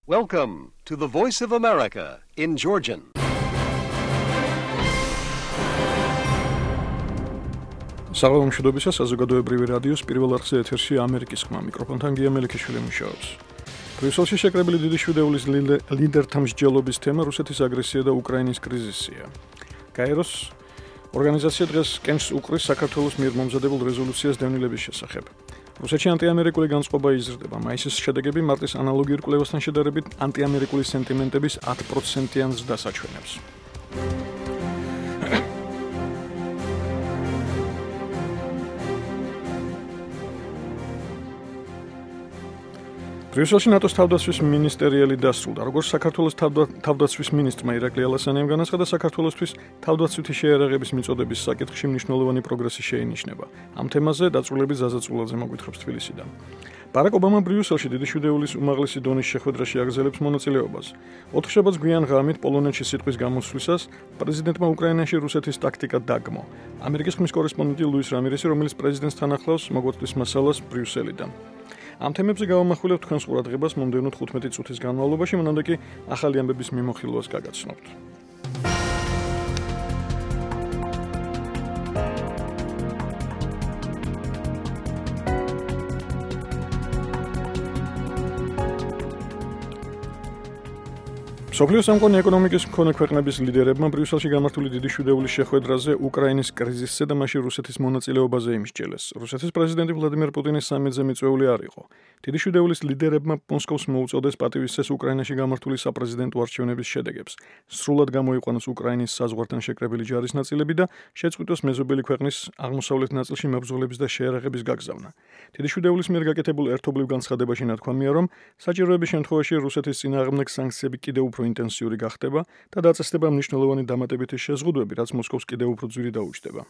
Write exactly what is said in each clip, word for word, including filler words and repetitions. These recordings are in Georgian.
Welcome to the Voice of America in Georgian. საღამო მშვიდობისა, საზოგადოებრივი რადიოს პირველ არხზე ეთერში ამერიკის ხმა, მიკროფონთან გია მელიქიშვილი მუშაობს. ბრიუსელში შეკრებილი დიდი შვიდეულის ლიდერთა მსჯელობის თემა რუსეთის აგრესია და უკრაინის კრიზისია. გაეროს ორგანიზაცია დღეს კენჭს უყრის საქართველოს მიერ მომზადებულ რეზოლუციას დევნილების შესახებ. რუსეთში ანტიამერიკული განწყობა იზრდება. მაისის შედეგები მარტის ანალოგიურ კვლევასთან შედარებით ანტიამერიკული სენტიმენტების ათი პროცენტიან ზრდას აჩვენებს. ბრიუსელში ნატოს თავდაცვის მინისტერიალი დასრულდა. როგორც საქართველოს თავდაცვის მინისტრმა ირაკლი ალასანიამ განაცხადა, საქართველოსთვის თავდაცვითი შეიარაღების მიწოდების საკითხში მნიშვნელოვანი პროგრესი შეინიშნება. ამ თემაზე დაწვრილების ზაზაწულაძე მოგვითხრობს თბილისიდან. ბარაკ ობამა ბრიუსელში დიდი შვიდეულის უმაღლესი დონის შეხვედრაში აგრძელებს მონაწილეობას. ოთხშაბათს გვიან ღამით პოლონეთში სიტყვის გამოსვლისას პრეზიდენტმა უკრაინაში რუსეთის ტაქტიკა დაგმო. ამერიკის ხმის კორესპონდენტი ლუის რამირესი, რომელიც პრეზიდენტს თან ახლავს, მოგვაწვის მასალას ბრიუსელიდან. ამ თემებზე გავამახვილებთ თქვენს ყურადღებას მომდევნო თხუთმეტი წუთის განმავლობაში, მანამდე კი ახალი ამბების მიმოხილვას გაგაცნობთ. მსოფლიოს სამყარო ეკონომიკის მქონე ქვეყნების ლიდერებმა ბრიუსელში გამართული დიდი შვიდეულის შეხვედრაზე უკრაინის კრიზისზე და მასში რუსეთის მონაწილეობაზე იმსჯელეს. რუსეთის პრეზიდენტი ვლადიმერ პუტინის სამედზე მიწვეული არ იყო. დიდი შვიდეულის ლიდერებმა მოსკოვს მოუწოდეს პატივისცეს უკრაინაში გამართული საპრეზიდენტო არჩევნების შედეგებს. სრულად გამოიყვანოს უკრაინის საზღვართან შეკრებილი ჯარის ნაწილები და შეწყვიტოს მეზობელი ქვეყნის აღმოსავლეთ ნაწილში მებრძოლების და შეიარაღების გაგზავნა. დიდი შვიდეულის მიერ გაკეთებულ ერთობლივ განცხადებაში ნათქვამია, რომ საჭიროების შემთხვევაში რუსეთის წინააღმდეგ სანქციები კიდევ უფრო ინტენსიური გახდება და დაწესდება მნიშვნელოვანი დამატებითი შეზღუდვები, რაც მოსკოვს კიდევ უფრო ძვირი დაუჯდება.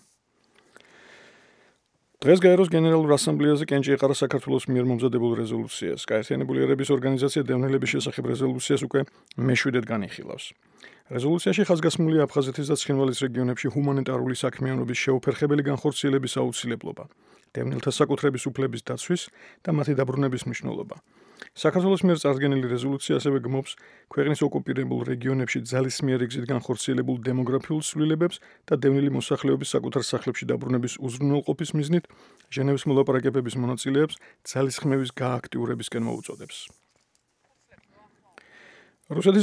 დღეს გაეროს გენერალურ ასამბლეაზე კენჭი ეყარა საქართველოს მიერ მომზადებულ რეზოლუციას. გაერთიანებული ერების ორგანიზაცია დევნილების შესახებ რეზოლუციას უკვე მეშვიდედ განიხილავს. რეზოლუციაში ხაზგასმულია აფხაზეთის და ცხინვალის რეგიონებში ჰუმანიტარული საქმიანობის შეუფერხებელი განხორციელების აუცილებლობა, დევნილთა საკუთრების უფლების დაცვის და მათი დაბრუნების მნიშვნელობა. საქართველოს მიერ წარდგენილი რეზოლუცია ასევე გმობს ქვეყნის ოკუპირებულ რეგიონებში ძალისმიერი გზით განხორციელებულ დემოგრაფიულ ცვლილებებს და დევნილი მოსახლეობის საკუთარ სახლებში დაბრუნების უზრუნველყოფის მიზნით ჟენევის მოლაპარაკებების მონაწილეებს ძალისხმევის გააქტიურებისკენ მოუწოდებს. რუსეთის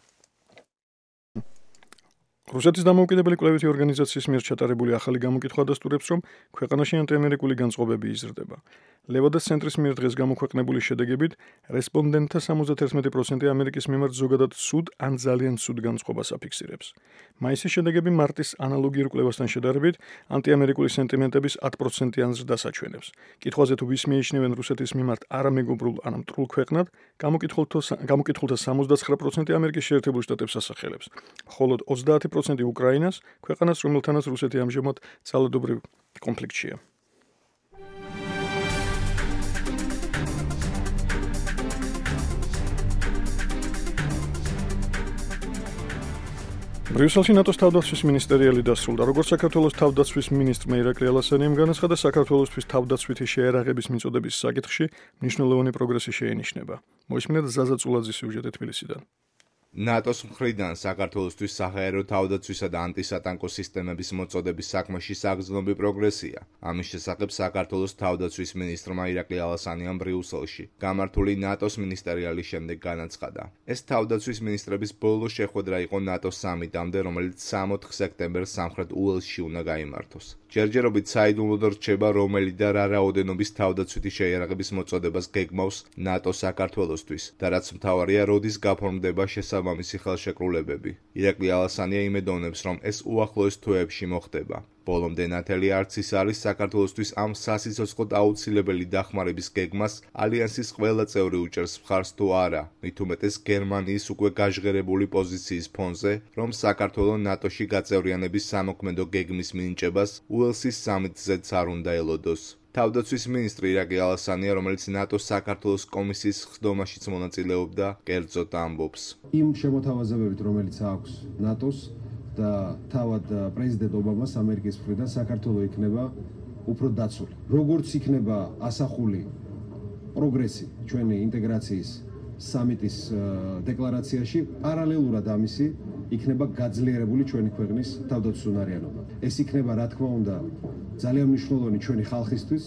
რუსეთის დამოუკიდებელი კვლევითი ორგანიზაციის მიერ ჩატარებული ახალი გამოკითხვა დასტურებს, რომ ქვეყანაში ანტიამერიკული განწყობები იზრდება. ლევადას ცენტრის მიერ დღეს გამოქვეყნებული შედეგებით რესპონდენტთა სამოცდაერთი პროცენტი ამერიკის მიმართ ზოგადად ცუდ ან ძალიან ცუდ განწყობას აფიქსირებს. მაისის შედეგები მარტის ანალოგიურ კვლევასთან შედარებით ანტიამერიკული სენტიმენტების ათი პროცენტიან ზრდას აჩვენებს. კითხვაზე თუ ვის მიიჩნევენ რუსეთის მიმართ არამეგობრულ ან მტრულ ქვეყნად, გამოკითხულთა სამოცდათხრა პროცენტი ამერიკის შეერთებულ შტატებს ასახელებს, ხოლო ოცდაათი პროცენტი უკრაინას, ქვეყანას, რომელთანაც რუსეთი ამჟამად ძალადობრივ კონფლიქტშია. ბრიუსელში ნატოს თავდაცვის მინისტერიალი დასრულდა. როგორც საქართველოს თავდაცვის მინისტრმა ირაკლი ალასანიამ განაცხადა, საქართველოსთვის თავდაცვითი შეიარაღების მიწოდების საკითხში მნიშვნელოვანი პროგრესი შეინიშნება. მოისმინეთ ზაზა წულაძის სიუჟეტი თბილისიდან. ნატოს მხრიდან საქართველოსთვის საჰაერო თავდაცვისა და ანტისატანკო სისტემების მოწოდების საქმეში საგრძნობი პროგრესია. ამის შესახებ საქართველოს თავდაცვის მინისტრმა ირაკლი ალასანიამ ბრიუსელში გამართული ნატოს მინისტერიალის შემდეგ განაცხადა. ეს თავდაცვის მინისტრების ბოლო შეხვედრა იყო ნატოს სამიტამდე, რომელიც სამოთხ სექტემბერს სამხრეთ უელსში უნდა გაიმართოს. ჯერჯერობით საიდუმლოდ რჩება, რომელი და რა რაოდენობის თავდაცვითი შეიარაღების მოწოდებას გეგმავს ნატო საქართველოსთვის და რაც მთავარია, როდის გაფორმდება შესაბამისი ხელშეკრულებები. ირაკლი ალასანია იმედოვნებს, რომ ეს უახლოეს თვეებში მოხდება. ბოლომდე ნათელი არც ის არის საქართველოსთვის ამ სასიცოცხლოდ აუცილებელი დახმარების გეგმას ალიანსის ყველა წევრი უჭერს მხარს თუ არა, მით უმეტეს გერმანიის უკვე გაჟღერებული პოზიციის ფონზე, რომ საქართველო ნატოში გაწევრიანების სამოქმედო გეგმის მინიჭებას უელსის სამიტზეც არ უნდა ელოდოს. თავდაცვის მინისტრი ირაკლი ალასანია, რომელიც ნატოს საქართველოს კომისიის ხდომაშიც მონაწილეობდა, კერძოდ ამბობს. იმ შემოთავაზებებით, რომელიც აქვს ნატოს და თავად პრეზიდენტ ობამას ამერიკის მხრიდან საქართველო იქნება უფრო დაცული. როგორც იქნება ასახული პროგრესი ჩვენი ინტეგრაციის სამიტის დეკლარაციაში პარალელურად ამისი იქნება გაძლიერებული ჩვენი ქვეყნის თავდაცვის უნარიანობა. ეს იქნება, რა თქმა უნდა, ძალიან მნიშვნელოვანი ჩვენი ხალხისთვის,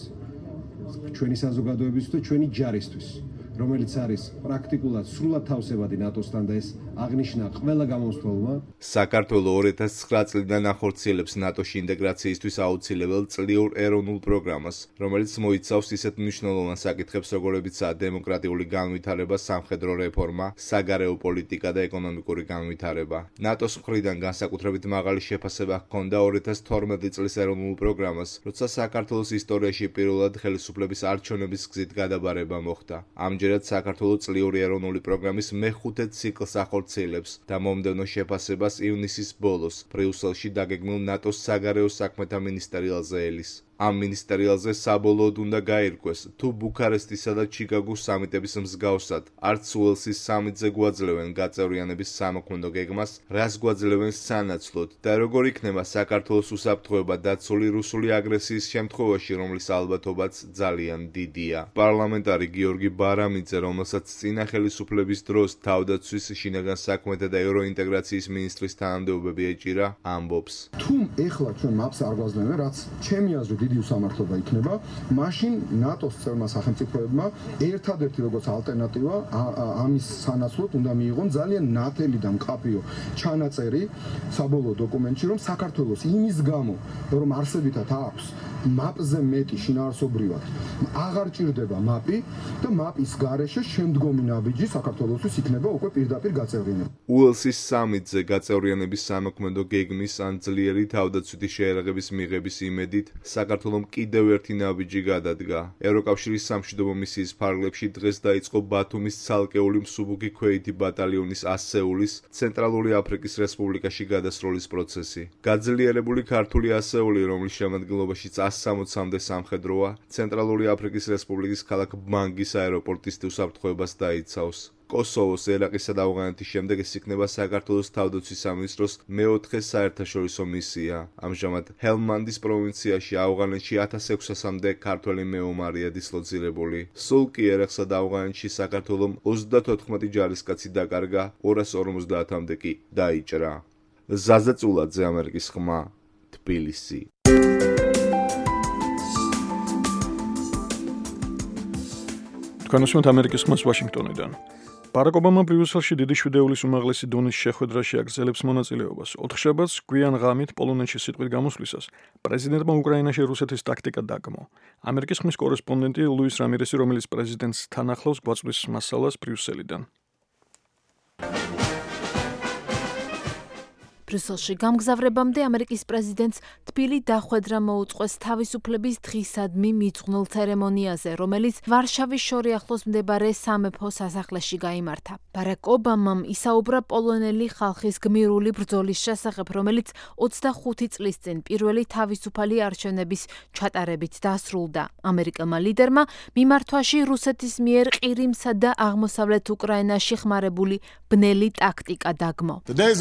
ჩვენი საზოგადოებისთვის და ჩვენი ჯარისთვის, რომელიც არის პრაქტიკულად სრულად თავსებადი ნატოსთან და ეს აღნიშნა ყველა გამომცემლობა. საქართველოს ორი ათას ცხრა წლიდან ახორციელებს ნატოში ინტეგრაციისთვის აუცილებელ წლიურ ეროვნულ პროგრამას, რომელიც მოიცავს ისეთ მნიშვნელოვან საკითხებს, როგორებიცაა დემოკრატიული განვითარება, სამხედრო რეფორმა, საგარეო პოლიტიკა და ეკონომიკური განვითარება. ნატოს მხრიდან განსაკუთრებით მაღალი შეფასება ჰქონდა ორი ათას თორმეტი წლის ეროვნულ პროგრამას, როცა საქართველოს ისტორიაში პირველად ხელისუფლების არჩევნების გზით გადაბარება მოხდა. ამჯერად საქართველოს წლიური ეროვნული პროგრამის მეხუთე ციკლს ახორციელებს და მომდევნო შეფასებას ივნისის ბოლოს ბრიუსელში დაგეგმილ ნატოს საგარეო საქმეთა მინისტერიალზე ელის. ამ მინისტერიალზე საბოლოოდ უნდა გაირკვეს, თუ ბუქარესტისა და ჩიკაგოს სამიტების მსგავსად არც უელსის სამიტზე გვაძლევენ გაწევრიანების სამოქმედო გეგმას, რას გვაძლევენ სანაცვლოდ და როგორ იქნება საქართველოს უსაფრთხოება დაცული რუსული აგრესიის შემთხვევაში, რომლის ალბათობაც ძალიან დიდია. პარლამენტარი გიორგი ბარამიძე, რომელსაც წინა ხელისუფლების დროს თავდაცვის, შინაგან საქმეთა და ევროინტეგრაციის მინისტრის თანამდებობები ეჭირა, ამბობს. თუ ეხლა ჩვენ მაპს არ გვაძლევენ, რაც ჩემი აზრით დიდი უსამართლობა იქნება, მაშინ ნატოს წევრმა სახელმწიფოებმა ერთადერთი როგორც ალტერნატივა ამის სანაცვლოდ უნდა მიიღონ ძალიან ნათელი და მკაფიო ჩანაწერი საბოლოო დოკუმენტში, რომ საქართველოს იმის გამო, რომ არსებითად აქვს მაპზე მეტი შინაარსობრივად აღარ ჭირდება მაპი და მაპის გარეშე შემდგომი ნაბიჯი საქართველოსთვის იქნება უკვე პირდაპირ გაწევრიანება. უელსის სამიტზე გაწევრიანების სამოქმედო გეგმის ან ძლიერი თავდაცვითი შეერაღების მიღების იმედით საქართველომ კიდევ ერთი ნაბიჯი გადადგა. ევროკავშირის სამშვიდობო მისიის ფარგლებში დღეს დაიწყო ბათუმის ცალკეული მსუბუქი ქვეითი ბატალიონის ასეულის ცენტრალური აფრიკის რესპუბლიკაში გადასროლის პროცესი. გაძლიერებული ქართული ასეული, რომლის შემადგენლობაშიც ას სამოცამდე სამხედროა, ცენტრალური აფრიკის რესპუბლიკის ქალაქ ბანგის აეროპორტის უსაფრთხოებას დაიცავს. კოსოვოს, ერაყისა და ავღანეთის შემდეგ ეს იქნება საქართველოს თავდაცვის სამინისტროს მეოთხე საერთაშორისო მისია. ამჟამად ჰელმანდის პროვინციაში ავღანეთში ათას ექვსასამდე ქართველი მეომარია დისლოცირებული. სულ კი ერაყსა და ავღანეთში საქართველომ ოცდათოთხმეტი ჯარისკაცი დაკარგა, ორას ორმოცდაათამდე კი დაიჭრა. ზაზა წულაძე, ამერიკის ხმა, თბილისი. თქვენ უსმენთ ამერიკის ხმას ვაშინგტონიდან. ბარაკ ობამა ბრიუსელში დიდი შვიდეულის უმაღლესი დონის შეხვედრაში აგრძელებს მონაწილეობას. ოთხშაბათს გვიან ღამით პოლონეთში სიტყვით გამოსვლისას პრეზიდენტმა უკრაინაში რუსეთის ტაქტიკა დაგმო. ამერიკის ხმის კორესპონდენტი ლუის რამირესი, რომელიც პრეზიდენტს თან ახლავს, გვაწვდის მასალას ბრიუსელიდან. ბრიუსელში გამგზავრებამდე ამერიკის პრეზიდენტს თბილი დახვედრა მოუწყვეს თავისუფლების დღისადმი მიძღვნილ ცერემონიაზე, რომელიც ვარშავის შორი ახლოს მდებარე სამეფო სასახლეში გაიმართა. ბარაკ ობამამ ისაუბრა პოლონელი ხალხის გმირული ბრძოლის შესახებ, რომელიც ოცდახუთი წლის წინ პირველი თავისუფალი არჩევნების ჩატარებით დასრულდა. ამერიკელმა ლიდერმა მიმართვაში რუსეთის მიერ ყირიმსა და აღმოსავლეთ უკრაინაში ხმარებული ბნელი ტაქტიკა დაგმო.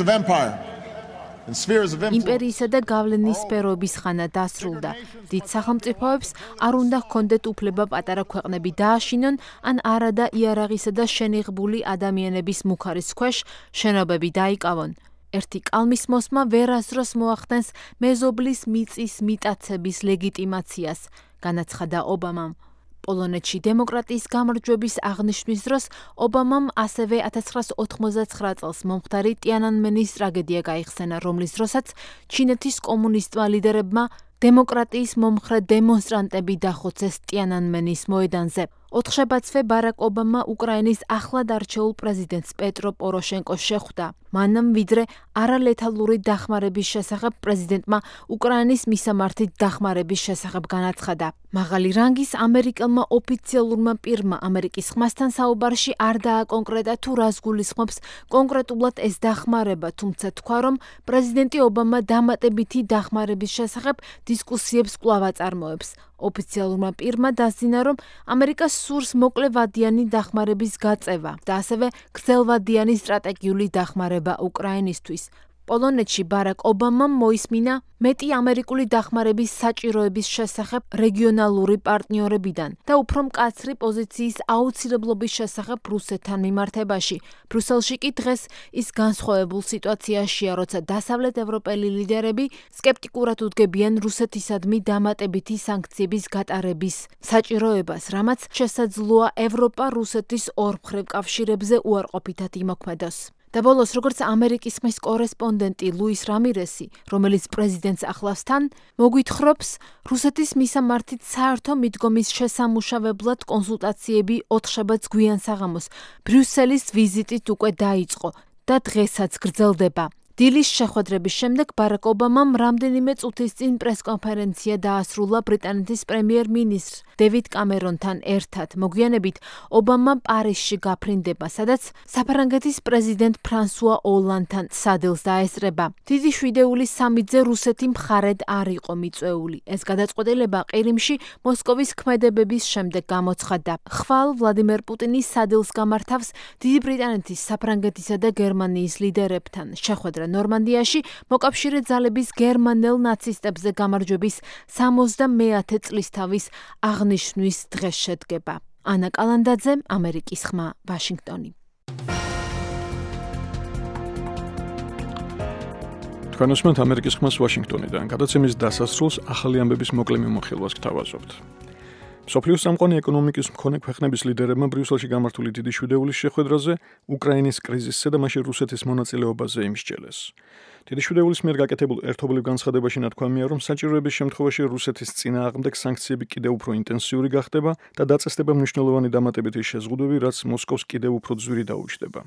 იმპერიისა და გავლენის სფეროების ხანა დასრულდა. დიდ სახელმწიფოებს არ უნდა ჰქონდეთ უფლება პატარა ქვეყნები დააშინონ, ან არადა იარაღისა და შენიღბული ადამიანების მუხარის ქვეშ შენობები დაიკავონ. ერთი კალმის მოსმა ვერასდროს მოახდენს მეზობლის მიწის მიტაცების ლეგიტიმაციას, განაცხადა ობამამ. პოლონეთში დემოკრატიის გამარჯვების აღნიშვნის დროს ობამამ ასევე ათას ცხრაასა ოთხმოცდაცხრა წელს მომხდარი ტიანანმენის ტრაგედია გაიხსენა, რომლის დროსაც ჩინეთის კომუნისტმა ლიდერებმა დემოკრატიის მომხრე დემონსტრანტები დახოცეს ტიანანმენის მოედანზე. ოთხშაბათსვე ბარაკ ობამა უკრაინის ახლად არჩეულ პრეზიდენტს პეტრო პოროშენკოს შეხვდა. მანამ ვიდრე არალეთალური დახმარების შესახებ პრეზიდენტმა უკრაინის მისამართით დახმარების შესახებ განაცხადა. მაღალი რანგის ამერიკელმა ოფიციალურმა პირმა ამერიკის ხმასთან საუბარში არ დააკონკრეტა თუ რას გულისხმობს კონკრეტულად ეს დახმარება, თუმცა თქვა, რომ პრეზიდენტი ობამა დამატებითი დახმარების შესახებ დისკუსიებს კვლავ აწარმოებს. ოფიციალურმა პირმა დასძინა, რომ ამერიკას სურს მოკლევადიანი დახმარების გაწევა და ასევე გრძელვადიანი სტრატეგიული დახმარება უკრაინისთვის. პოლონეთში ბარაკ ობამამ მოისმინა მეტი ამერიკული დახმარების საჭიროების შესახებ რეგიონალური პარტნიორებიდან და უფრო მკაცრი პოზიციის აუცილებლობის შესახებ რუსეთთან მიმართებაში. ბრიუსელში კი დღეს ის განსხვავებულ სიტუაციაშია, როცა დასავლეთ ევროპელი ლიდერები სკეპტიკურად უდგებიან რუსეთისადმი დამატებითი სანქციების გატარების საჭიროებას, რამაც შესაძლოა ევროპა რუსეთის ორმხრივ კავშირებზე უარყოფითად იმოქმედოს. და ბოლოს, როგორც ამერიკის ხმის კორესპონდენტი ლუის რამირესი, რომელიც პრეზიდენტს ახლავს თან, მოგვითხრობს რუსეთის მისამართით საერთო მიდგომის შესამუშავებლად კონსულტაციები ოთხშაბათს გვიან საღამოს ბრიუსელის ვიზიტით უკვე დაიწყო და დღესაც გრძელდება. დილის შეხვედრების შემდეგ ბარაკ ობამამ რამდენიმე წუთის წინ პრესკონფერენცია დაასრულა ბრიტანეთის პრემიერ-მინისტრ დევიდ კამერონთან ერთად. მოგვიანებით ობამა პარიზში გაფრინდება, სადაც საფრანგეთის პრეზიდენტ ფრანსუა ოლანდთან სადილს დაესწრება. დიდი შვიდეულის სამიძე რუსეთი მხარედ არ იყო მიწვეული. ეს გადაწყვეტილება ყირიმში მოსკოვის ქმედებების შემდეგ გამოცხადდა. ხვალ ვლადიმერ პუტინის სადილს გამართავს დიდი ბრიტანეთის, საფრანგეთისა და გერმანიის ლიდერებთან. შეხვედრა ნორმანდიაში მოკავშირე ძალების გერმანელ ნაცისტებზე გამარჯვების სამოცდამეათე წლისთავის აღნიშვნის დღეს შედგება. ანა კალანდაძე, ამერიკის ხმა, ვაშინგტონი. თქვენ უსმენთ ამერიკის ხმას ვაშინგტონიდან. გადაცემის დასასრულს ახალი ამბების მოკლე მიმოხილვას გთავაზობთ. მსოფლიოს სამყარო ეკონომიკის მქონე ქვეყნების ლიდერებმა ბრიუსელში გამართული დიდი შვიდეულის შეხვედრაზე უკრაინის კრიზისსა და მასში რუსეთის მონაწილეობაზე იმსჯელეს. დიდი შვიდეულის მიერ გაკეთებულ ერთობლივ განცხადებაში ნათქვამია, რომ საჭიროების შემთხვევაში რუსეთის წინააღმდეგ სანქციები კიდევ უფრო ინტენსიური გახდება და დაწესდება მნიშვნელოვანი დამატებითი შეზღუდვები, რაც მოსკოვს კიდევ უფრო ძვირი დაუჯდება.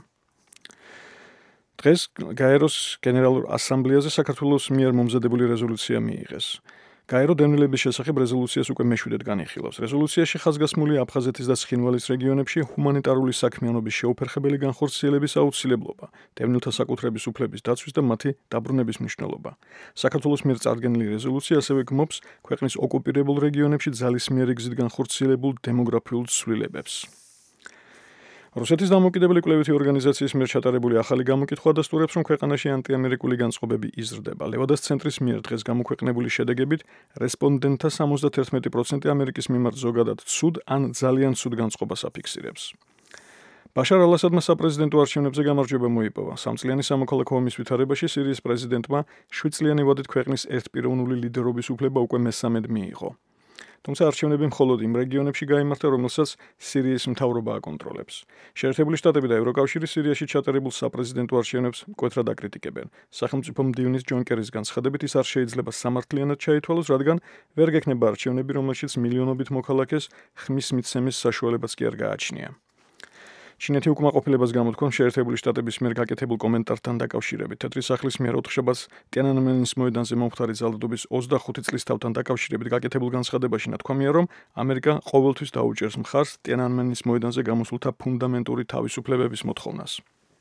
დღეს გაეროს გენერალურ ასამბლეაზე საქართველოს მიერ მომზადებული რეზოლუცია მიიღეს. გაერო დევნილების შესახებ რეზოლუციას უკვე მეშვიდედ განიხილავს. რეზოლუციაში ხაზგასმულია აფხაზეთის და ცხინვალის რეგიონებში ჰუმანიტარული საქმიანობის შეუფერხებელი განხორციელების აუცილებლობა, დევნილთა საკუთრების უფლების დაცვის და მათი დაბრუნების მნიშვნელობა. საქართველოს მიერ წარდგენილი რეზოლუცია ასევე გმობს ქვეყნის ოკუპირებულ რეგიონებში ძალისმიერი გზით განხორციელებულ დემოგრაფიულ ცვლილებებს. რუსეთის დამოუკიდებელი კვლევითი ორგანიზაციის მიერ ჩატარებული ახალი გამოკითხვა ადასტურებს, რომ ქვეყანაში ანტიამერიკული განწყობები იზრდება. ლევადას ცენტრის მიერ დღეს გამოქვეყნებული შედეგებით რესპონდენტთა სამოცდაერთმეტი პროცენტი ამერიკის მიმართ ზოგადად ცუდ ან ძალიან ცუდ განწყობას აფიქსირებს. ბაშარ ალ-ასადმა საპრეზიდენტო არჩევნებზე გამარჯვება მოიპოვა. სამწლიანი სამოქალაქო ომის ვითარებაში სირიის პრეზიდენტმა შვიდწლიანი ვადით ქვეყნის ერთპიროვნული ლიდერობის უფლება უკვე მესამედ მიიღო. თუმცა არჩევნები მხოლოდ იმ რეგიონებში გაიმართა, რომელსაც სირიის მთავრობა აკონტროლებს. შეერთებული შტატები და ევროკავშირი სირიაში ჩატარებულ საპრეზიდენტო არჩევნებს მკვეთრად აკრიტიკებენ. სახელმწიფო მდივნის ჯონ კერის განცხადებით, ის არ შეიძლება სამართლიანად ჩაითვალოს, რადგან ვერ გექნება არჩევნები, რომელშიც მილიონობით მოქალაქეს ხმის მიცემის საშუალებაც კი არ გააჩნია. ჩინეთი უკმაყოფილებას გამოთქვამს შეერთებული შტატების მიერ გაკეთებულ კომენტართან დაკავშირებით. თეთრი სახლის მიერ ოთხშაბათს ტიანანმენის მოედანზე მომხდარი ძალადობის ოცდახუთი წლის თავთან დაკავშირებით გაკეთებულ განცხადებაში ნათქვამია, რომ ამერიკა ყოველთვის დაუჭერს მხარს ტიანანმენის მოედანზე გამოსულთა ფუნდამენტური თავისუფლებების მოთხოვნას.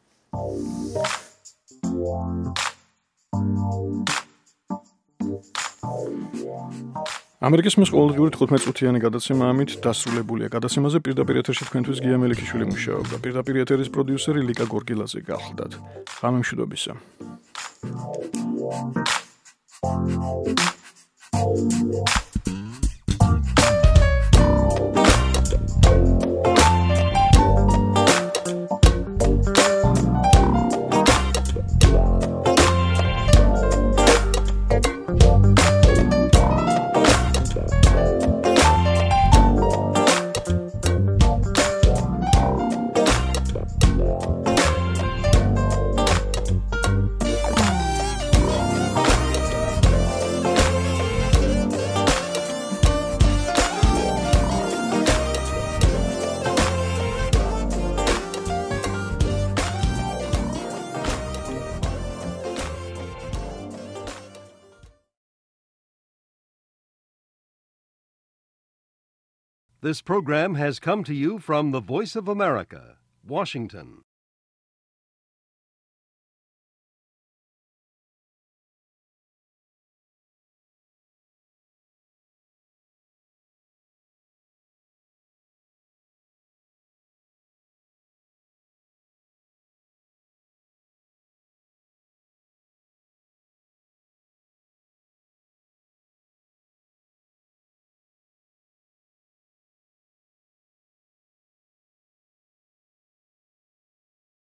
ამერიკის ხმის ყოველდღიური თხუთმეტ-წუთიანი გადაცემა ამით დასრულებულია. გადაცემაზე პირდაპირ ეთერში თქვენთვის გია მელიქიშვილი მუშაობდა. პირდაპირ ეთერის პროდიუსერი ლიკა გორგილაძე გახლდათ. ღამე მშვიდობისა. This program has come to you from the Voice of America, Washington.